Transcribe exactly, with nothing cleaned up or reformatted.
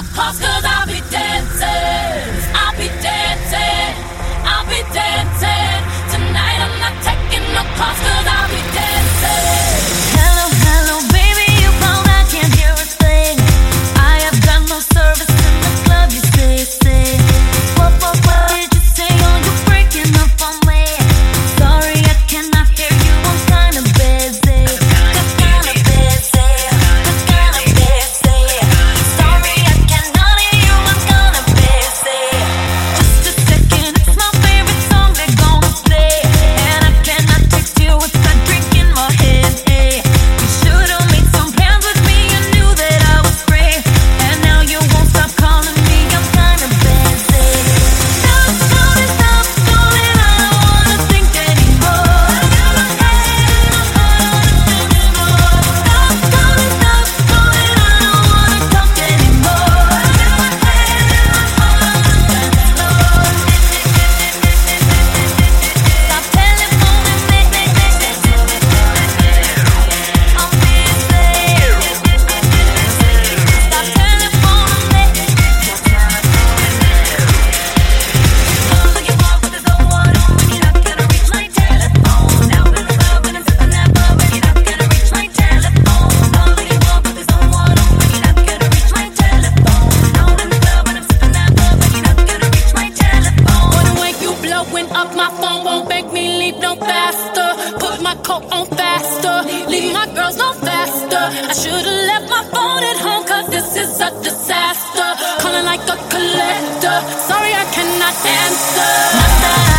no calls cause I'll be dancing. I'll be dancing. I'll be dancing. Tonight I'm not taking no calls cause I'll be dancing. Hello, hello, baby, you called, I can't hear a thing. I have got no service in the club, you say, say. What, what, what did you say? Oh, you're breaking up on me. Sorry, I cannot hear you, I'm kinda busy. Just kinda busy. Just kinda busy. Sorry, I cannot hear you, I'm kinda busy. Just a second, it's my favorite song they're gonna play. And I cannot text you with that drink in my head, eh. You should've made some plans with me, you knew that I was free. And now you won't stop calling me, I'm kinda busy. Stop, stop, stop calling, I don't wanna think anymore. Stop calling, stop calling, I don't wanna talk anymore. Stop telephoning me, I'm busy. Stop telephoning me. I'm looking for what there's no one on when you're not gonna reach my telephone. Now in the club when I'm sipping that bub when you're not gonna reach my telephone. I'm looking for what there's no one on when you're not gonna reach my telephone. Now in the club when I'm sipping that bub when you're not gonna reach my telephone. Or the way you blowing up my phone won't make me leave no faster. Put my coat on faster, leave my girls no faster. I should've left my phone at home cause this is a disaster. Calling like a collector, sorry I cannot answer.